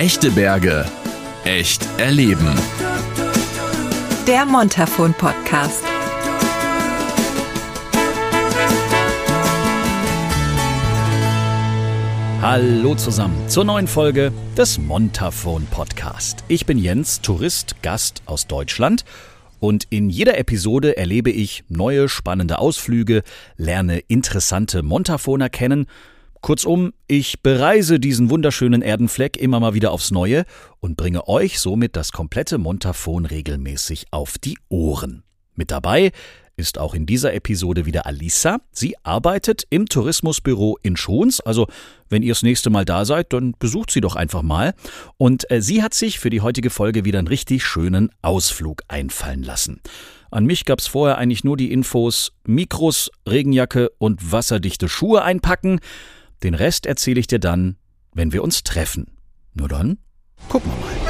Echte Berge. Echt erleben. Der Montafon Podcast. Hallo zusammen zur neuen Folge des Montafon Podcast. Ich bin Jens, Tourist, Gast aus Deutschland. Und in jeder Episode erlebe ich neue, spannende Ausflüge, lerne interessante Montafoner kennen. Kurzum, ich bereise diesen wunderschönen Erdenfleck immer mal wieder aufs Neue und bringe euch somit das komplette Montafon regelmäßig auf die Ohren. Mit dabei ist auch in dieser Episode wieder Alisa. Sie arbeitet im Tourismusbüro in Schruns. Also wenn ihr das nächste Mal da seid, dann besucht sie doch einfach mal. Und sie hat sich für die heutige Folge wieder einen richtig schönen Ausflug einfallen lassen. An mich gab es vorher eigentlich nur die Infos: Mikros, Regenjacke und wasserdichte Schuhe einpacken. Den Rest erzähle ich dir dann, wenn wir uns treffen. Nur dann, gucken wir mal.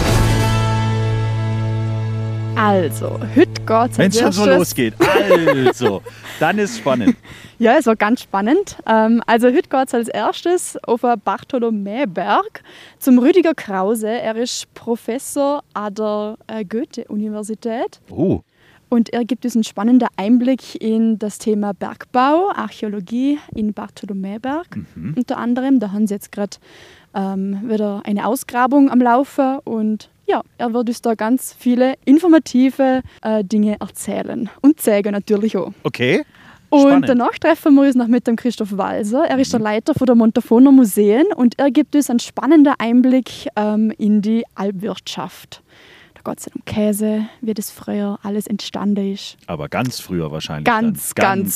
Also, heute geht's. Wenn es schon so losgeht, also, dann ist spannend. Ja, es war ganz spannend. Also, heute geht's als erstes auf den Bartholomäberg zum Rüdiger Krause. Er ist Professor an der Goethe-Universität. Und er gibt uns einen spannenden Einblick in das Thema Bergbau, Archäologie in Bartholomäberg unter anderem. Da haben sie jetzt gerade wieder eine Ausgrabung am Laufen und ja, er wird uns da ganz viele informative Dinge erzählen und zeigen natürlich auch. Okay. Und danach treffen wir uns noch mit dem Christoph Walser. Er ist der Leiter der Montafoner Museen und er gibt uns einen spannenden Einblick in die Alpwirtschaft. Da geht es um Käse, wie das früher alles entstanden ist. Aber ganz früher wahrscheinlich. Ganz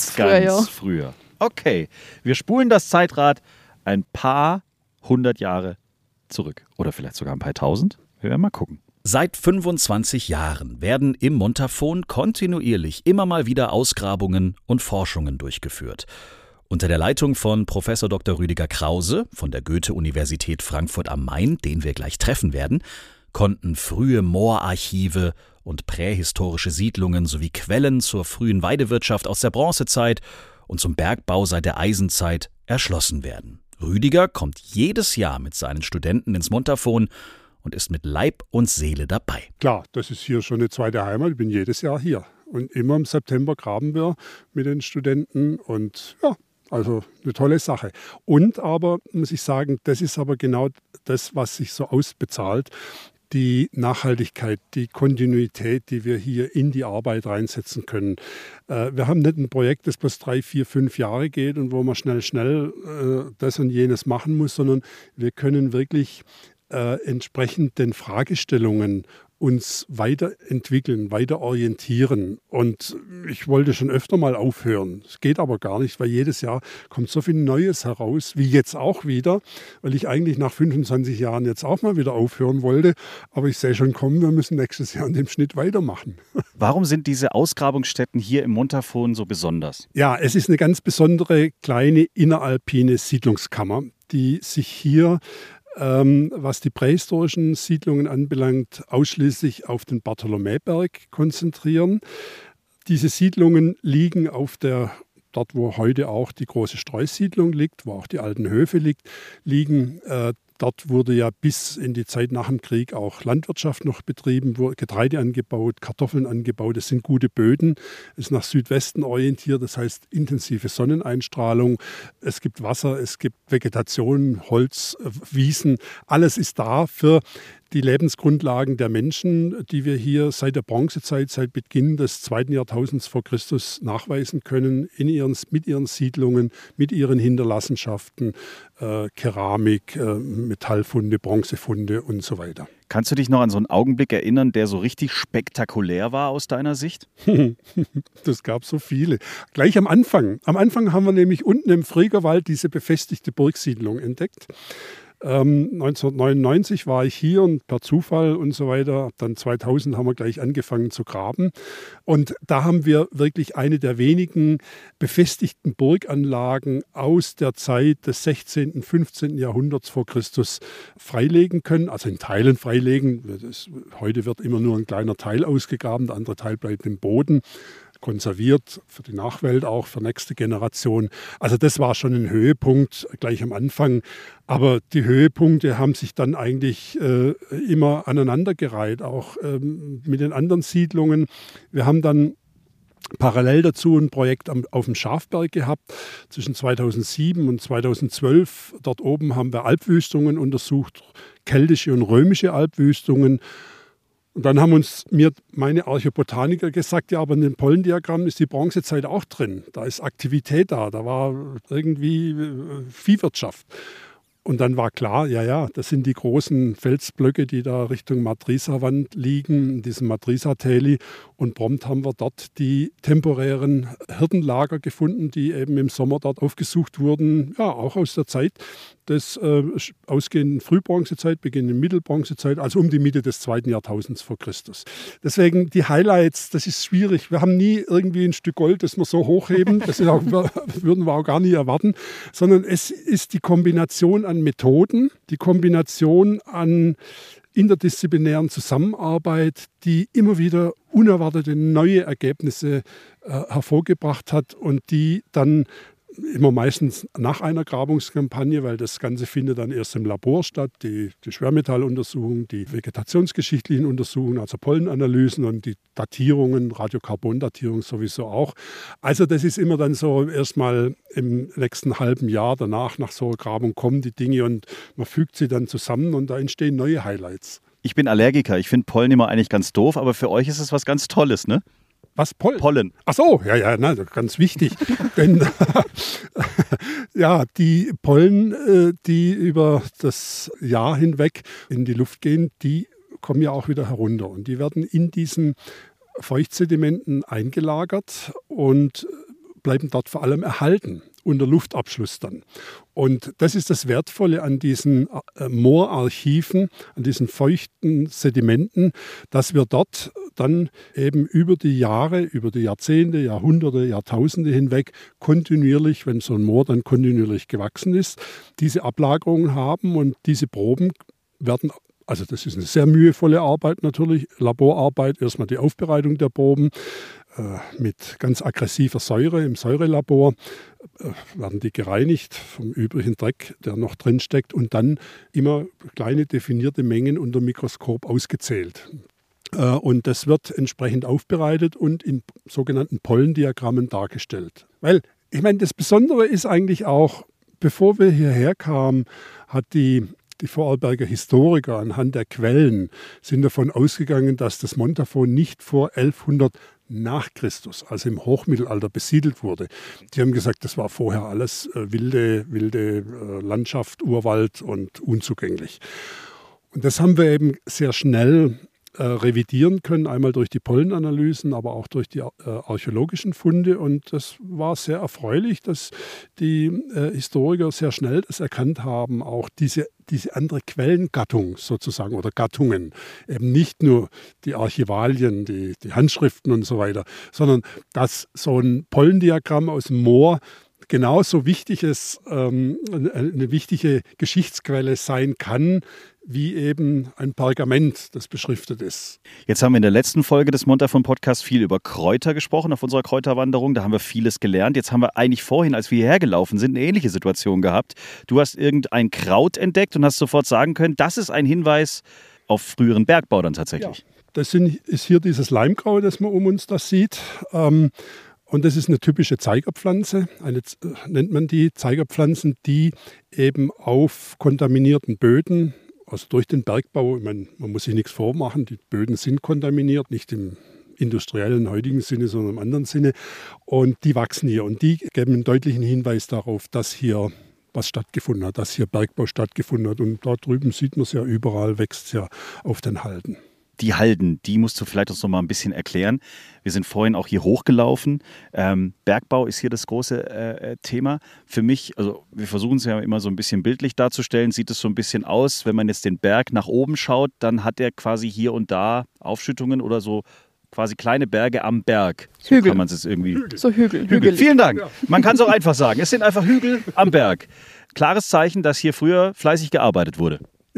früher. Okay, wir spulen das Zeitrad ein paar hundert Jahre zurück. Oder vielleicht sogar ein paar tausend. Wir werden mal gucken. Seit 25 Jahren werden im Montafon kontinuierlich immer mal wieder Ausgrabungen und Forschungen durchgeführt. Unter der Leitung von Prof. Dr. Rüdiger Krause von der Goethe-Universität Frankfurt am Main, den wir gleich treffen werden, konnten frühe Moorarchive und prähistorische Siedlungen sowie Quellen zur frühen Weidewirtschaft aus der Bronzezeit und zum Bergbau seit der Eisenzeit erschlossen werden. Rüdiger kommt jedes Jahr mit seinen Studenten ins Montafon und ist mit Leib und Seele dabei. Klar, das ist hier schon eine zweite Heimat. Ich bin jedes Jahr hier. Und immer im September graben wir mit den Studenten. Und ja, also eine tolle Sache. Und aber, muss ich sagen, das ist aber genau das, was sich so ausbezahlt. Die Nachhaltigkeit, die Kontinuität, die wir hier in die Arbeit reinsetzen können. Wir haben nicht ein Projekt, das bloß 3, 4, 5 Jahre geht und wo man schnell das und jenes machen muss, sondern wir können wirklich entsprechend den Fragestellungen uns weiterentwickeln, weiter orientieren. Und ich wollte schon öfter mal aufhören. Es geht aber gar nicht, weil jedes Jahr kommt so viel Neues heraus, wie jetzt auch wieder, weil ich eigentlich nach 25 Jahren jetzt auch mal wieder aufhören wollte. Aber ich sehe schon kommen, wir müssen nächstes Jahr in dem Schnitt weitermachen. Warum sind diese Ausgrabungsstätten hier im Montafon so besonders? Ja, es ist eine ganz besondere kleine inneralpine Siedlungskammer, die sich hier was die prähistorischen Siedlungen anbelangt, ausschließlich auf den Bartholomäberg konzentrieren. Diese Siedlungen liegen dort wo heute auch die große Streusiedlung liegt, wo auch die alten Höfe liegen. Dort wurde ja bis in die Zeit nach dem Krieg auch Landwirtschaft noch betrieben, wurde Getreide angebaut, Kartoffeln angebaut. Es sind gute Böden, es ist nach Südwesten orientiert, das heißt intensive Sonneneinstrahlung. Es gibt Wasser, es gibt Vegetation, Holz, Wiesen. Alles ist da für die Lebensgrundlagen der Menschen, die wir hier seit der Bronzezeit, seit Beginn des 2. Jahrtausends vor Christus nachweisen können, mit ihren Siedlungen, mit ihren Hinterlassenschaften, Keramik, Metallfunde, Bronzefunde und so weiter. Kannst du dich noch an so einen Augenblick erinnern, der so richtig spektakulär war aus deiner Sicht? Das gab so viele. Gleich am Anfang. Am Anfang haben wir nämlich unten im Friegerwald diese befestigte Burgsiedlung entdeckt. 1999 war ich hier und per Zufall und so weiter. Dann 2000 haben wir gleich angefangen zu graben. Und da haben wir wirklich eine der wenigen befestigten Burganlagen aus der Zeit des 16., 15. Jahrhunderts vor Christus freilegen können. Also in Teilen freilegen. Heute wird immer nur ein kleiner Teil ausgegraben, der andere Teil bleibt im Boden. konserviert, für die Nachwelt auch, für nächste Generation. Also das war schon ein Höhepunkt gleich am Anfang. Aber die Höhepunkte haben sich dann eigentlich immer aneinandergereiht, auch mit den anderen Siedlungen. Wir haben dann parallel dazu ein Projekt auf dem Schafberg gehabt, zwischen 2007 und 2012. Dort oben haben wir Alpwüstungen untersucht, keltische und römische Alpwüstungen. Und dann haben meine Archäobotaniker gesagt, ja, aber in dem Pollendiagramm ist die Bronzezeit auch drin. Da ist Aktivität da war irgendwie Viehwirtschaft. Und dann war klar, ja, das sind die großen Felsblöcke, die da Richtung Madrisa-Wand liegen, in diesem Madrisa-Täli. Und prompt haben wir dort die temporären Hirtenlager gefunden, die eben im Sommer dort aufgesucht wurden, ja, auch aus der Zeit des ausgehenden Frühbronzezeit, beginnenden Mittelbronzezeit, also um die Mitte des 2. Jahrtausends vor Christus. Deswegen die Highlights, das ist schwierig. Wir haben nie irgendwie ein Stück Gold, das wir so hochheben, das würden wir auch gar nie erwarten, sondern es ist die Kombination an Methoden, die Kombination an interdisziplinären Zusammenarbeit, die immer wieder unerwartete neue Ergebnisse hervorgebracht hat und die dann immer meistens nach einer Grabungskampagne, weil das Ganze findet dann erst im Labor statt, die Schwermetalluntersuchungen, die vegetationsgeschichtlichen Untersuchungen, also Pollenanalysen und die Datierungen, Radiokarbondatierung sowieso auch. Also das ist immer dann so erstmal im nächsten halben Jahr danach, nach so einer Grabung kommen die Dinge und man fügt sie dann zusammen und da entstehen neue Highlights. Ich bin Allergiker, ich finde Pollen immer eigentlich ganz doof, aber für euch ist es was ganz Tolles, ne? Was? Pollen? Ach so, ja, ganz wichtig. Denn ja, die Pollen, die über das Jahr hinweg in die Luft gehen, die kommen ja auch wieder herunter. Und die werden in diesen Feuchtsedimenten eingelagert und bleiben dort vor allem erhalten, unter Luftabschluss dann. Und das ist das Wertvolle an diesen Moorarchiven, an diesen feuchten Sedimenten, dass wir dort dann eben über die Jahre, über die Jahrzehnte, Jahrhunderte, Jahrtausende hinweg kontinuierlich, wenn so ein Moor dann kontinuierlich gewachsen ist, diese Ablagerungen haben und diese Proben werden, also das ist eine sehr mühevolle Arbeit natürlich, Laborarbeit, erstmal die Aufbereitung der Proben mit ganz aggressiver Säure im Säurelabor, werden die gereinigt vom übrigen Dreck, der noch drin steckt und dann immer kleine definierte Mengen unter Mikroskop ausgezählt. Und das wird entsprechend aufbereitet und in sogenannten Pollendiagrammen dargestellt. Weil, ich meine, das Besondere ist eigentlich auch, bevor wir hierher kamen, hat die Vorarlberger Historiker anhand der Quellen sind davon ausgegangen, dass das Montafon nicht vor 1100 nach Christus, also im Hochmittelalter, besiedelt wurde. Die haben gesagt, das war vorher alles wilde Landschaft, Urwald und unzugänglich. Und das haben wir eben sehr schnell revidieren können, einmal durch die Pollenanalysen, aber auch durch die archäologischen Funde. Und das war sehr erfreulich, dass die Historiker sehr schnell das erkannt haben, auch diese andere Quellengattung sozusagen oder Gattungen, eben nicht nur die Archivalien, die Handschriften und so weiter, sondern dass so ein Pollendiagramm aus dem Moor genauso eine wichtige Geschichtsquelle sein kann, wie eben ein Pergament, das beschriftet ist. Jetzt haben wir in der letzten Folge des Montafon-Podcasts viel über Kräuter gesprochen auf unserer Kräuterwanderung. Da haben wir vieles gelernt. Jetzt haben wir eigentlich vorhin, als wir hierher gelaufen sind, eine ähnliche Situation gehabt. Du hast irgendein Kraut entdeckt und hast sofort sagen können, das ist ein Hinweis auf früheren Bergbau dann tatsächlich. Ja, das ist hier dieses Leimkraut, das man um uns das sieht. Und das ist eine typische Zeigerpflanze, nennt man die Zeigerpflanzen, die eben auf kontaminierten Böden, also durch den Bergbau, ich meine, man muss sich nichts vormachen, die Böden sind kontaminiert, nicht im industriellen heutigen Sinne, sondern im anderen Sinne. Und die wachsen hier und die geben einen deutlichen Hinweis darauf, dass hier was stattgefunden hat, dass hier Bergbau stattgefunden hat. Und da drüben sieht man es ja überall, wächst es ja auf den Halden. Die Halden, die musst du vielleicht uns noch mal ein bisschen erklären. Wir sind vorhin auch hier hochgelaufen. Bergbau ist hier das große Thema. Für mich, also wir versuchen es ja immer so ein bisschen bildlich darzustellen, sieht es so ein bisschen aus, wenn man jetzt den Berg nach oben schaut, dann hat er quasi hier und da Aufschüttungen oder so quasi kleine Berge am Berg. So Hügel. Kann man es irgendwie. So Hügel. Vielen Dank. Man kann es auch einfach sagen. Es sind einfach Hügel am Berg. Klares Zeichen, dass hier früher fleißig gearbeitet wurde. Ja.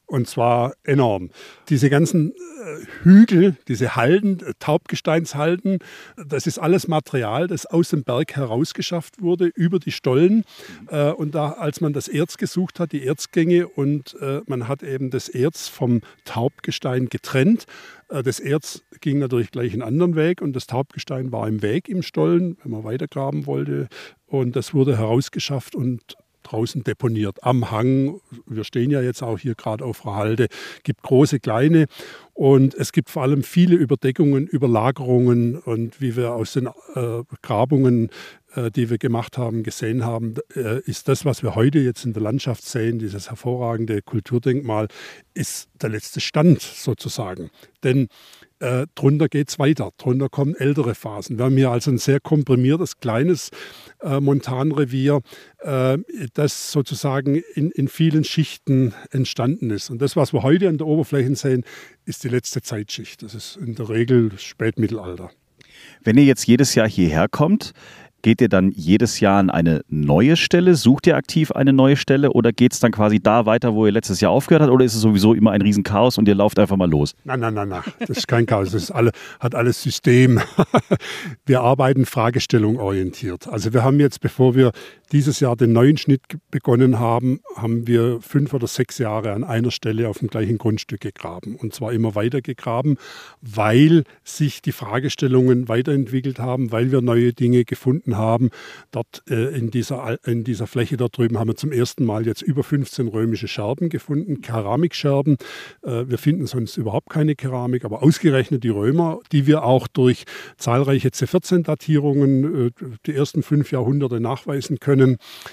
Und zwar enorm. Diese ganzen Hügel, diese Halden, Taubgesteinshalden, das ist alles Material, das aus dem Berg herausgeschafft wurde, über die Stollen. Und da, als man das Erz gesucht hat, die Erzgänge, und man hat eben das Erz vom Taubgestein getrennt. Das Erz ging natürlich gleich einen anderen Weg und das Taubgestein war im Weg im Stollen, wenn man weitergraben wollte. Und das wurde herausgeschafft und draußen deponiert, am Hang. Wir stehen ja jetzt auch hier gerade auf der Halde. Es gibt große, kleine, und es gibt vor allem viele Überdeckungen, Überlagerungen, und wie wir aus den Grabungen, die wir gemacht haben, gesehen haben, ist das, was wir heute jetzt in der Landschaft sehen, dieses hervorragende Kulturdenkmal, ist der letzte Stand sozusagen. Denn drunter geht es weiter, drunter kommen ältere Phasen. Wir haben hier also ein sehr komprimiertes, kleines Montanrevier, das sozusagen in vielen Schichten entstanden ist. Und das, was wir heute an der Oberfläche sehen, ist die letzte Zeitschicht. Das ist in der Regel Spätmittelalter. Wenn ihr jetzt jedes Jahr hierher kommt, geht ihr dann jedes Jahr an eine neue Stelle? Sucht ihr aktiv eine neue Stelle oder geht es dann quasi da weiter, wo ihr letztes Jahr aufgehört habt? Oder ist es sowieso immer ein Riesenchaos und ihr lauft einfach mal los? Nein. Das ist kein Chaos. Das ist hat alles System. Wir arbeiten fragestellungsorientiert. Also wir haben jetzt, bevor wir dieses Jahr den neuen Schnitt begonnen haben, haben wir 5 oder 6 Jahre an einer Stelle auf dem gleichen Grundstück gegraben. Und zwar immer weiter gegraben, weil sich die Fragestellungen weiterentwickelt haben, weil wir neue Dinge gefunden haben. Dort in dieser Fläche dort drüben haben wir zum ersten Mal jetzt über 15 römische Scherben gefunden, Keramikscherben. Wir finden sonst überhaupt keine Keramik, aber ausgerechnet die Römer, die wir auch durch zahlreiche C14-Datierungen die ersten 5 Jahrhunderte nachweisen können,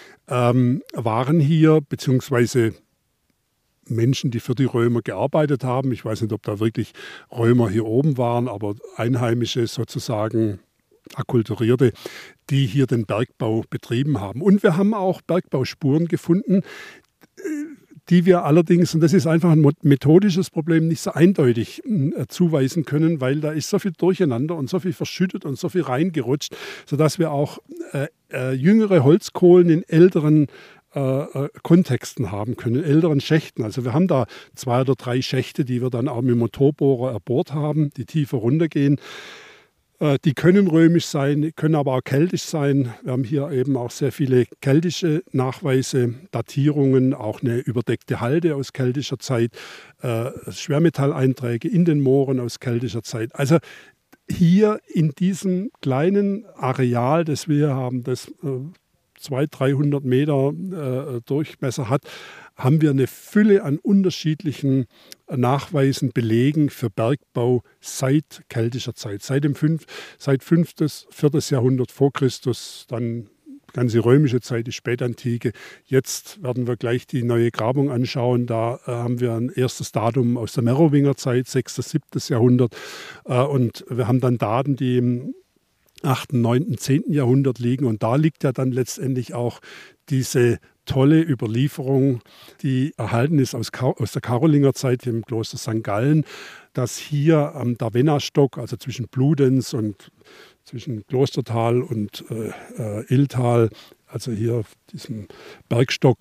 waren hier, beziehungsweise Menschen, die für die Römer gearbeitet haben. Ich weiß nicht, ob da wirklich Römer hier oben waren, aber Einheimische sozusagen, Akkulturierte, die hier den Bergbau betrieben haben. Und wir haben auch Bergbauspuren gefunden, die wir allerdings, und das ist einfach ein methodisches Problem, nicht so eindeutig zuweisen können, weil da ist so viel durcheinander und so viel verschüttet und so viel reingerutscht, sodass wir auch jüngere Holzkohlen in älteren Kontexten haben können, älteren Schächten. Also wir haben da 2 oder 3 Schächte, die wir dann auch mit dem Motorbohrer erbohrt haben, die tiefer runtergehen. Die können römisch sein, können aber auch keltisch sein. Wir haben hier eben auch sehr viele keltische Nachweise, Datierungen, auch eine überdeckte Halde aus keltischer Zeit, Schwermetalleinträge in den Mooren aus keltischer Zeit. Also hier in diesem kleinen Areal, das wir haben, das 200-300 Meter Durchmesser hat, haben wir eine Fülle an unterschiedlichen Nachweisen, Belegen für Bergbau seit keltischer Zeit, seit 5. bis 4. Jahrhundert vor Christus, dann die ganze römische Zeit, die Spätantike. Jetzt werden wir gleich die neue Grabung anschauen. Da haben wir ein erstes Datum aus der Merowingerzeit, 6. bis 7. Jahrhundert. Und wir haben dann Daten, die im 8., 9., 10. Jahrhundert liegen. Und da liegt ja dann letztendlich auch diese tolle Überlieferung, die erhalten ist aus der Karolingerzeit im Kloster St. Gallen, dass hier am Davennastock, also zwischen Bludenz und zwischen Klostertal und Illtal, also hier auf diesem Bergstock,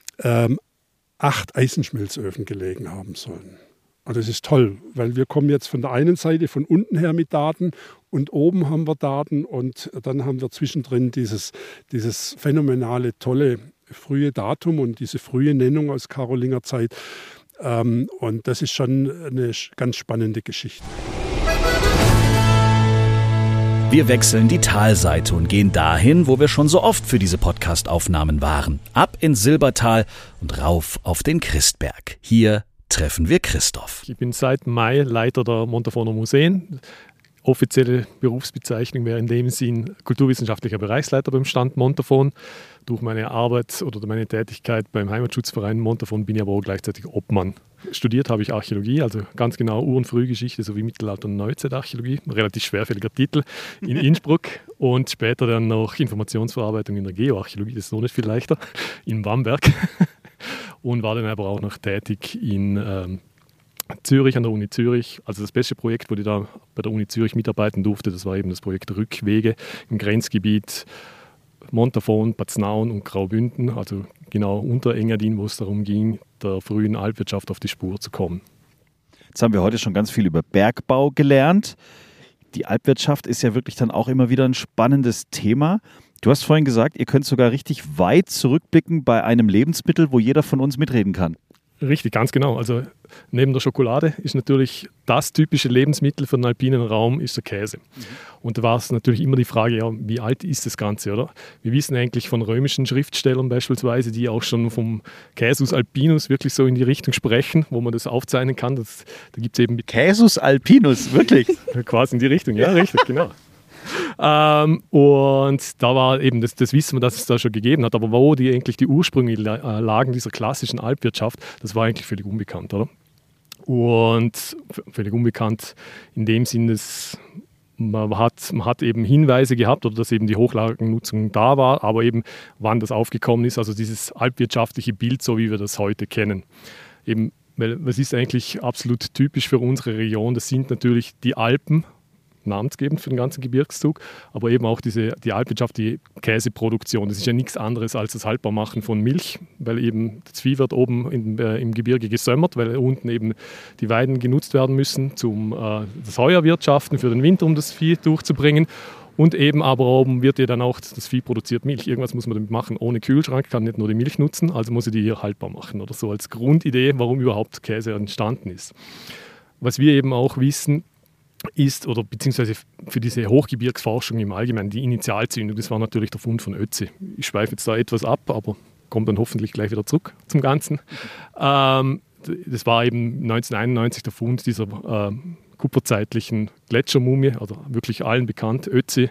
8 Eisenschmelzöfen gelegen haben sollen. Und das ist toll, weil wir kommen jetzt von der einen Seite von unten her mit Daten und oben haben wir Daten und dann haben wir zwischendrin dieses phänomenale, tolle frühe Datum und diese frühe Nennung aus Karolingerzeit. Und das ist schon eine ganz spannende Geschichte. Wir wechseln die Talseite und gehen dahin, wo wir schon so oft für diese Podcast-Aufnahmen waren. Ab ins Silbertal und rauf auf den Christberg. Hier treffen wir Christoph. Ich bin seit Mai Leiter der Montafoner Museen. Offizielle Berufsbezeichnung wäre in dem Sinn kulturwissenschaftlicher Bereichsleiter beim Stand Montafon. Durch meine Arbeit oder meine Tätigkeit beim Heimatschutzverein Montafon bin ich aber auch gleichzeitig Obmann. Studiert habe ich Archäologie, also ganz genau Ur- und Frühgeschichte sowie Mittelalter- und Neuzeitarchäologie. Relativ schwerfälliger Titel in Innsbruck und später dann noch Informationsverarbeitung in der Geoarchäologie, das ist noch nicht viel leichter, in Bamberg. Und war dann aber auch noch tätig in Zürich, an der Uni Zürich. Also das beste Projekt, wo ich da bei der Uni Zürich mitarbeiten durfte, das war eben das Projekt Rückwege im Grenzgebiet Montafon, Paznaun und Graubünden, also genau unter Engadin, wo es darum ging, der frühen Alpwirtschaft auf die Spur zu kommen. Jetzt haben wir heute schon ganz viel über Bergbau gelernt. Die Alpwirtschaft ist ja wirklich dann auch immer wieder ein spannendes Thema. Du hast vorhin gesagt, ihr könnt sogar richtig weit zurückblicken bei einem Lebensmittel, wo jeder von uns mitreden kann. Richtig, ganz genau. Also neben der Schokolade ist natürlich das typische Lebensmittel für den alpinen Raum ist der Käse. Und da war es natürlich immer die Frage, ja, wie alt ist das Ganze, oder? Wir wissen eigentlich von römischen Schriftstellern beispielsweise, die auch schon vom Caesus Alpinus wirklich so in die Richtung sprechen, wo man das aufzeichnen kann. Da gibt es eben Caesus Alpinus, wirklich? Quasi in die Richtung, ja, richtig, genau. Und da war eben, das wissen wir, dass es da schon gegeben hat, aber wo eigentlich die Ursprünge lagen dieser klassischen Alpwirtschaft, das war eigentlich völlig unbekannt, oder? Und völlig unbekannt in dem Sinn, dass man hat eben Hinweise gehabt oder dass eben die Hochlagennutzung da war, aber eben wann das aufgekommen ist, also dieses alpwirtschaftliche Bild, so wie wir das heute kennen. Eben, weil was ist eigentlich absolut typisch für unsere Region, das sind natürlich die Alpen, namensgebend für den ganzen Gebirgszug, aber eben auch die Alpwirtschaft, die Käseproduktion. Das ist ja nichts anderes als das Haltbarmachen von Milch, weil eben das Vieh wird oben im Gebirge gesömmert, weil unten eben die Weiden genutzt werden müssen zum das Heuerwirtschaften für den Winter, um das Vieh durchzubringen. Und eben aber oben wird ja dann auch, das Vieh produziert Milch. Irgendwas muss man damit machen. Ohne Kühlschrank kann nicht nur die Milch nutzen, also muss ich die hier haltbar machen. Oder so als Grundidee, warum überhaupt Käse entstanden ist. Was wir eben auch wissen, ist, oder beziehungsweise für diese Hochgebirgsforschung im Allgemeinen, die Initialzündung, das war natürlich der Fund von Ötzi. Ich schweife jetzt da etwas ab, aber komme dann hoffentlich gleich wieder zurück zum Ganzen. Das war eben 1991 der Fund dieser kupferzeitlichen Gletschermumie, also wirklich allen bekannt, Ötzi.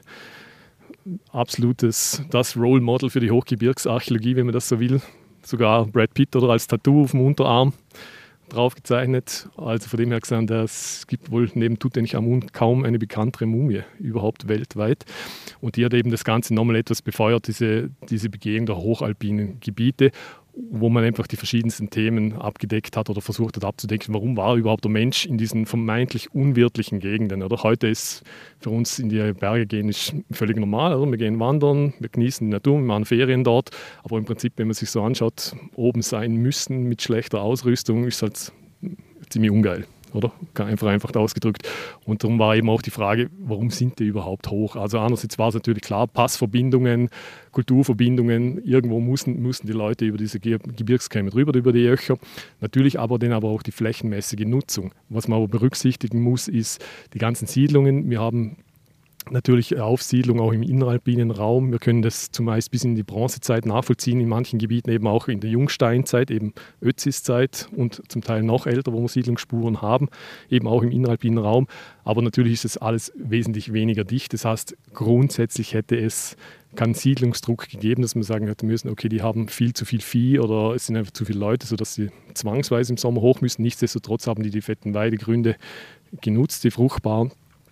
Absolutes, das Role Model für die Hochgebirgsarchäologie, wenn man das so will. Sogar Brad Pitt oder als Tattoo auf dem Unterarm draufgezeichnet. Also von dem her gesagt, es gibt wohl neben Tutanchamun kaum eine bekanntere Mumie überhaupt weltweit. Und die hat eben das Ganze nochmal etwas befeuert, diese Begehung der hochalpinen Gebiete, wo man einfach die verschiedensten Themen abgedeckt hat oder versucht hat abzudecken, warum war überhaupt der Mensch in diesen vermeintlich unwirtlichen Gegenden. Oder heute ist für uns in die Berge gehen ist völlig normal. Oder? Wir gehen wandern, wir genießen die Natur, wir machen Ferien dort. Aber im Prinzip, wenn man sich so anschaut, oben sein müssen mit schlechter Ausrüstung, ist halt ziemlich ungeil. Oder? Einfach ausgedrückt. Und darum war eben auch die Frage, warum sind die überhaupt hoch? Also einerseits war es natürlich klar, Passverbindungen, Kulturverbindungen, irgendwo mussten die Leute über diese Gebirgskämme drüber, über die Jöcher. Natürlich aber auch die flächenmäßige Nutzung. Was man aber berücksichtigen muss, ist die ganzen Siedlungen. Wir haben natürlich Aufsiedlung auch im inneralpinen Raum. Wir können das zumeist bis in die Bronzezeit nachvollziehen, in manchen Gebieten eben auch in der Jungsteinzeit, eben Ötzis Zeit und zum Teil noch älter, wo wir Siedlungsspuren haben, eben auch im inneralpinen Raum. Aber natürlich ist es alles wesentlich weniger dicht. Das heißt, grundsätzlich hätte es keinen Siedlungsdruck gegeben, dass man sagen hätte müssen, okay, die haben viel zu viel Vieh oder es sind einfach zu viele Leute, sodass sie zwangsweise im Sommer hoch müssen. Nichtsdestotrotz haben die fetten Weidegründe genutzt, die fruchtbaren.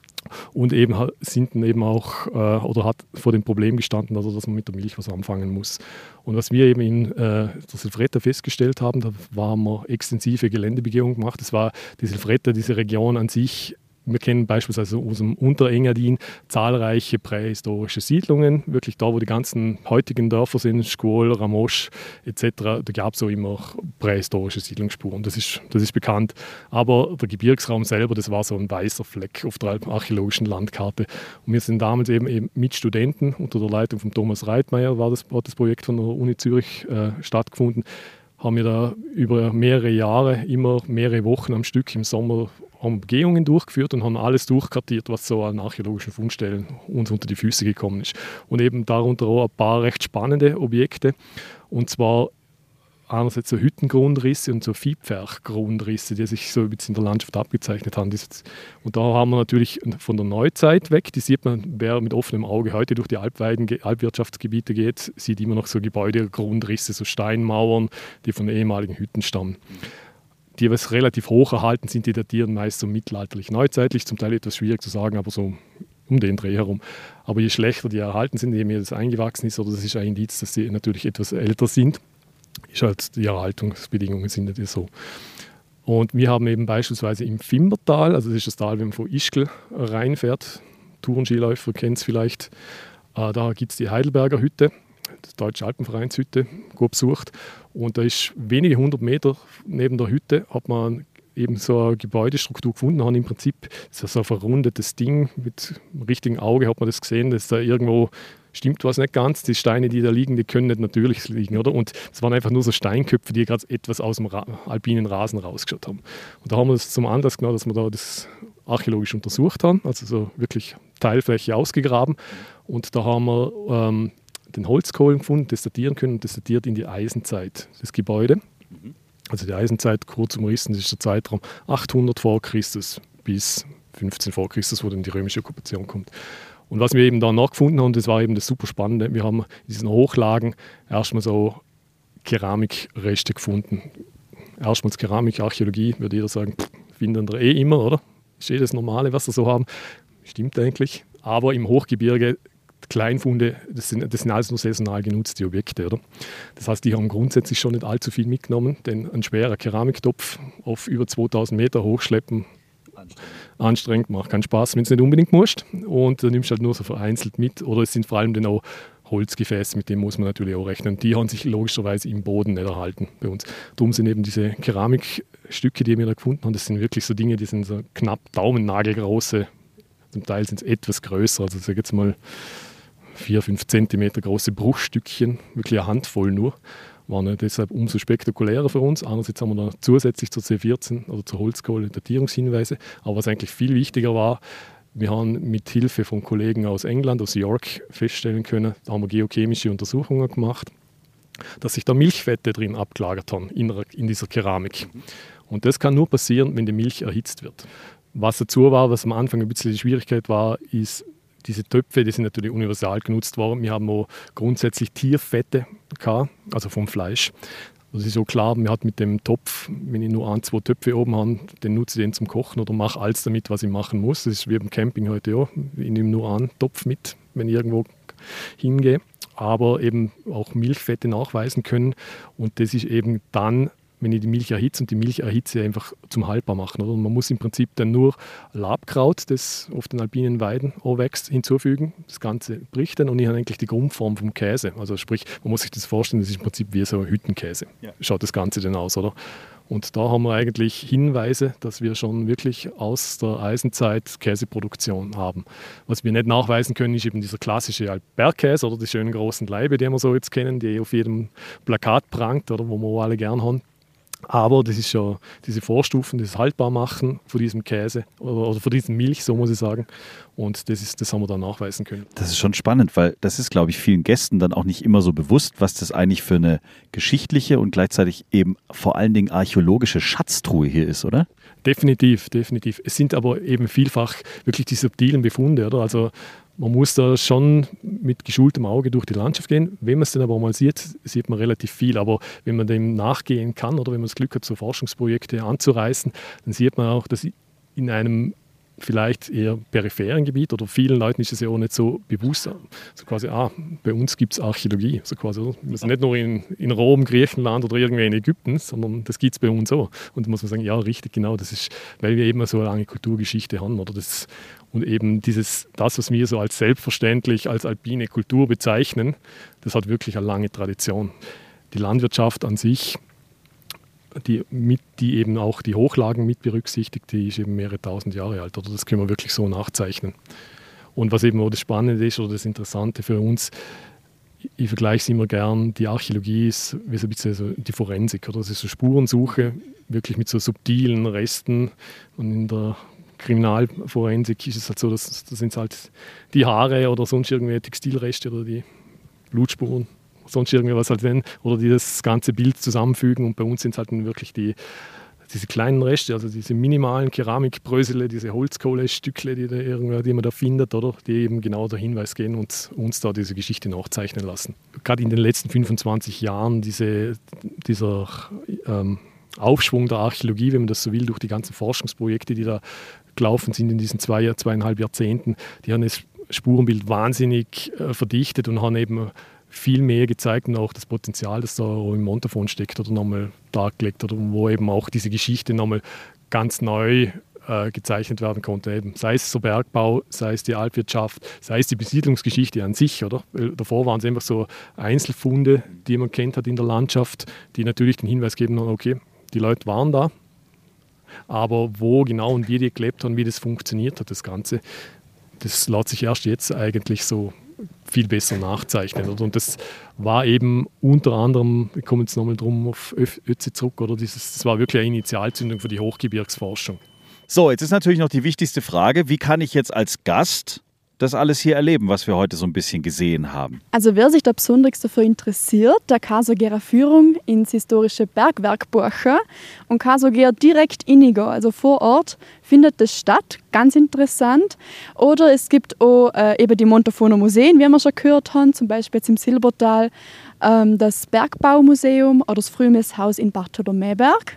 Und eben sind eben auch oder hat vor dem Problem gestanden, also dass man mit der Milch was anfangen muss. Und was wir eben in der Silvretta festgestellt haben, da haben wir extensive Geländebegehungen gemacht. Das war die Silvretta, diese Region an sich. Wir kennen beispielsweise aus dem Unterengadin zahlreiche prähistorische Siedlungen, wirklich da, wo die ganzen heutigen Dörfer sind, Schkuol, Ramosch etc., da gab es auch immer prähistorische Siedlungsspuren, das ist bekannt. Aber der Gebirgsraum selber, das war so ein weißer Fleck auf der archäologischen Landkarte. Und wir sind damals eben mit Studenten, unter der Leitung von Thomas Reitmeier hat das Projekt von der Uni Zürich stattgefunden, haben wir da über mehrere Jahre, immer mehrere Wochen am Stück im Sommer haben Begehungen durchgeführt und haben alles durchkartiert, was so an archäologischen Fundstellen uns unter die Füße gekommen ist. Und eben darunter auch ein paar recht spannende Objekte. Und zwar einerseits so Hüttengrundrisse und so Viehpferchgrundrisse, die sich so ein bisschen in der Landschaft abgezeichnet haben. Und da haben wir natürlich von der Neuzeit weg, die sieht man, wer mit offenem Auge heute durch die Alpwirtschaftsgebiete geht, sieht immer noch so Gebäudegrundrisse, so Steinmauern, die von ehemaligen Hütten stammen. Die, was relativ hoch erhalten sind, die datieren meist so mittelalterlich-neuzeitlich, zum Teil etwas schwierig zu sagen, aber so um den Dreh herum. Aber je schlechter die erhalten sind, je mehr das eingewachsen ist, oder das ist ein Indiz, dass sie natürlich etwas älter sind, ist halt die Erhaltungsbedingungen sind nicht so. Und wir haben eben beispielsweise im Fimbertal, also das ist das Tal, wenn man von Ischgl reinfährt, Tourenskiläufer kennt es vielleicht, Da gibt es die Heidelberger Hütte, die Deutsche Alpenvereinshütte, gut besucht. Und da ist wenige 100 Meter neben der Hütte, hat man eben so eine Gebäudestruktur gefunden. Haben im Prinzip so ein verrundetes Ding, mit dem richtigen Auge hat man das gesehen, dass da irgendwo stimmt was nicht ganz. Die Steine, die da liegen, die können nicht natürlich liegen, oder? Und es waren einfach nur so Steinköpfe, die gerade etwas aus dem alpinen Rasen rausgeschaut haben. Und da haben wir das zum Anlass genommen, dass wir da das archäologisch untersucht haben, also so wirklich Teilfläche ausgegraben. Und da haben wir den Holzkohlen gefunden, das datieren können, und das datiert in die Eisenzeit, das Gebäude. Also die Eisenzeit, kurz umrissen, das ist der Zeitraum 800 vor Christus bis 15 vor Christus, wo dann die römische Okkupation kommt. Und was wir eben da nachgefunden haben, das war eben das super Spannende, wir haben in diesen Hochlagen erstmal so Keramikreste gefunden. Erstmals Keramik, Archäologie, würde jeder sagen, finden wir immer, oder? Ist das Normale, was wir so haben. Stimmt eigentlich. Aber im Hochgebirge, Kleinfunde, das sind alles nur saisonal genutzte Objekte, oder? Das heißt, die haben grundsätzlich schon nicht allzu viel mitgenommen, denn ein schwerer Keramiktopf auf über 2000 Meter hochschleppen, anstrengend, macht keinen Spaß, wenn du es nicht unbedingt musst. Und dann nimmst du halt nur so vereinzelt mit. Oder es sind vor allem dann auch Holzgefäße, mit denen muss man natürlich auch rechnen. Die haben sich logischerweise im Boden nicht erhalten bei uns. Darum sind eben diese Keramikstücke, die wir da gefunden haben, das sind wirklich so Dinge, die sind so knapp daumennagelgroße. Zum Teil sind es etwas größer, also sag jetzt mal 4-5 Zentimeter große Bruchstückchen, wirklich eine Handvoll nur. Waren ja deshalb umso spektakulärer für uns. Andererseits haben wir noch zusätzlich zur C14 oder zur Holzkohle Datierungshinweise. Aber was eigentlich viel wichtiger war, wir haben mit Hilfe von Kollegen aus England, aus York, feststellen können, da haben wir geochemische Untersuchungen gemacht, dass sich da Milchfette drin abgelagert haben in dieser Keramik. Und das kann nur passieren, wenn die Milch erhitzt wird. Was dazu war, was am Anfang ein bisschen die Schwierigkeit war, ist, diese Töpfe, die sind natürlich universal genutzt worden. Wir haben auch grundsätzlich Tierfette gehabt, also vom Fleisch. Das ist so klar, man hat mit dem Topf, wenn ich nur 1-2 Töpfe oben habe, dann nutze ich den zum Kochen oder mache alles damit, was ich machen muss. Das ist wie beim Camping heute auch. Ich nehme nur einen Topf mit, wenn ich irgendwo hingehe. Aber eben auch Milchfette nachweisen können. Und das ist eben dann, wenn ich die Milch erhitze und die Milcherhitze einfach zum haltbar machen. Oder? Und man muss im Prinzip dann nur Labkraut, das auf den alpinen Weiden wächst, hinzufügen. Das Ganze bricht dann und ich habe eigentlich die Grundform vom Käse. Also sprich, man muss sich das vorstellen, das ist im Prinzip wie so ein Hüttenkäse. Ja. Schaut das Ganze dann aus, oder? Und da haben wir eigentlich Hinweise, dass wir schon wirklich aus der Eisenzeit Käseproduktion haben. Was wir nicht nachweisen können, ist eben dieser klassische Bergkäse oder die schönen großen Laibe, die wir so jetzt kennen, die auf jedem Plakat prangt oder wo wir alle gern haben. Aber das ist ja diese Vorstufen, das Haltbarmachen von diesem Käse oder von dieser Milch, so muss ich sagen. Und das haben wir dann nachweisen können. Das ist schon spannend, weil das ist, glaube ich, vielen Gästen dann auch nicht immer so bewusst, was das eigentlich für eine geschichtliche und gleichzeitig eben vor allen Dingen archäologische Schatztruhe hier ist, oder? Definitiv, definitiv. Es sind aber eben vielfach wirklich die subtilen Befunde, oder? Also man muss da schon mit geschultem Auge durch die Landschaft gehen. Wenn man es dann aber mal sieht, sieht man relativ viel. Aber wenn man dem nachgehen kann oder wenn man das Glück hat, so Forschungsprojekte anzureißen, dann sieht man auch, dass in einem vielleicht eher peripheren Gebiet oder vielen Leuten ist es ja auch nicht so bewusst, so quasi, bei uns gibt es Archäologie. So quasi, wir sind nicht nur in Rom, Griechenland oder irgendwie in Ägypten, sondern das gibt es bei uns auch. Und da muss man sagen, ja, richtig, genau, das ist, weil wir eben so eine lange Kulturgeschichte haben. Oder das, und eben das, was wir so als selbstverständlich als alpine Kultur bezeichnen, das hat wirklich eine lange Tradition. Die Landwirtschaft an sich, die eben auch die Hochlagen mit berücksichtigt, die ist eben mehrere tausend Jahre alt. Oder das können wir wirklich so nachzeichnen. Und was eben auch das Spannende ist oder das Interessante für uns, ich vergleiche es immer gern, die Archäologie ist wie so ein bisschen so die Forensik. Oder? Das ist so Spurensuche, wirklich mit so subtilen Resten. Und in der Kriminalforensik ist es halt so, dass das sind halt die Haare oder sonst irgendwelche Textilreste oder die Blutspuren. Sonst irgendwas halt wenn, oder die das ganze Bild zusammenfügen. Und bei uns sind es halt wirklich diese kleinen Reste, also diese minimalen Keramikbrösele, diese Holzkohlestückle, die man da findet, oder die eben genau der Hinweis gehen und uns da diese Geschichte nachzeichnen lassen. Gerade in den letzten 25 Jahren dieser Aufschwung der Archäologie, wenn man das so will, durch die ganzen Forschungsprojekte, die da gelaufen sind in diesen 2,5 Jahrzehnten, die haben das Spurenbild wahnsinnig verdichtet und haben eben viel mehr gezeigt und auch das Potenzial, das da im Montafon steckt oder nochmal dargelegt oder wo eben auch diese Geschichte nochmal ganz neu gezeichnet werden konnte. Eben, sei es so Bergbau, sei es die Alpwirtschaft, sei es die Besiedlungsgeschichte an sich. Oder? Davor waren es einfach so Einzelfunde, die man kennt hat in der Landschaft, die natürlich den Hinweis geben, okay, die Leute waren da, aber wo genau und wie die gelebt haben, wie das funktioniert hat, das Ganze, das lässt sich erst jetzt eigentlich so viel besser nachzeichnen. Oder? Und das war eben unter anderem, ich komme jetzt nochmal drum auf Ötzi zurück, oder? Das war wirklich eine Initialzündung für die Hochgebirgsforschung. So, jetzt ist natürlich noch die wichtigste Frage, wie kann ich jetzt als Gast das alles hier erleben, was wir heute so ein bisschen gesehen haben? Also wer sich da besonders dafür interessiert, der kann so gerne eine Führung ins historische Bergwerk buchen und kann so gerne direkt reingehen. Also vor Ort findet das statt, ganz interessant. Oder es gibt auch eben die Montafoner Museen, wie wir schon gehört haben, zum Beispiel jetzt im Silbertal das Bergbaumuseum oder das Frühmesshaus in Bartholomäberg.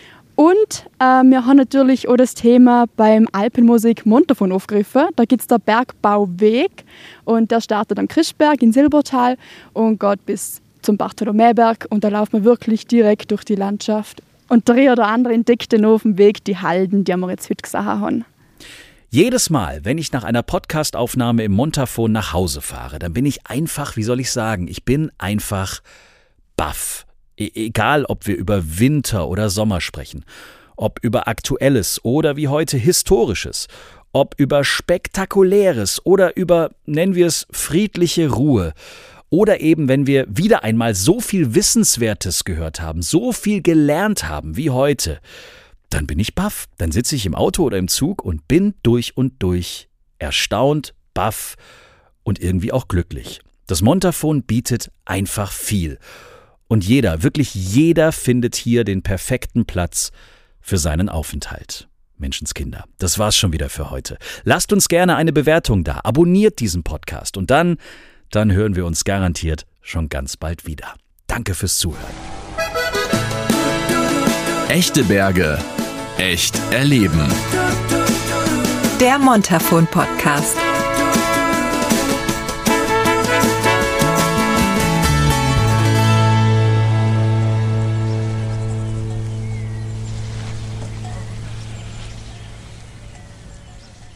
Und wir haben natürlich auch das Thema beim Alpenmusik Montafon aufgegriffen. Da gibt es den Bergbauweg und der startet am Christberg in Silbertal und geht bis zum Bartholomäberg. Und da laufen wir wirklich direkt durch die Landschaft. Und der eine oder andere entdeckt dann auf dem Weg die Halden, die wir jetzt heute gesehen haben. Jedes Mal, wenn ich nach einer Podcastaufnahme im Montafon nach Hause fahre, dann bin ich einfach, wie soll ich sagen, ich bin einfach baff. Egal, ob wir über Winter oder Sommer sprechen, ob über Aktuelles oder wie heute Historisches, ob über Spektakuläres oder über, nennen wir es, friedliche Ruhe. Oder eben, wenn wir wieder einmal so viel Wissenswertes gehört haben, so viel gelernt haben wie heute, dann bin ich baff. Dann sitze ich im Auto oder im Zug und bin durch und durch erstaunt, baff und irgendwie auch glücklich. Das Montafon bietet einfach viel. Und jeder, wirklich jeder findet hier den perfekten Platz für seinen Aufenthalt. Menschenskinder, das war's schon wieder für heute. Lasst uns gerne eine Bewertung da, abonniert diesen Podcast und dann hören wir uns garantiert schon ganz bald wieder. Danke fürs Zuhören. Echte Berge, echt erleben. Der Montafon Podcast.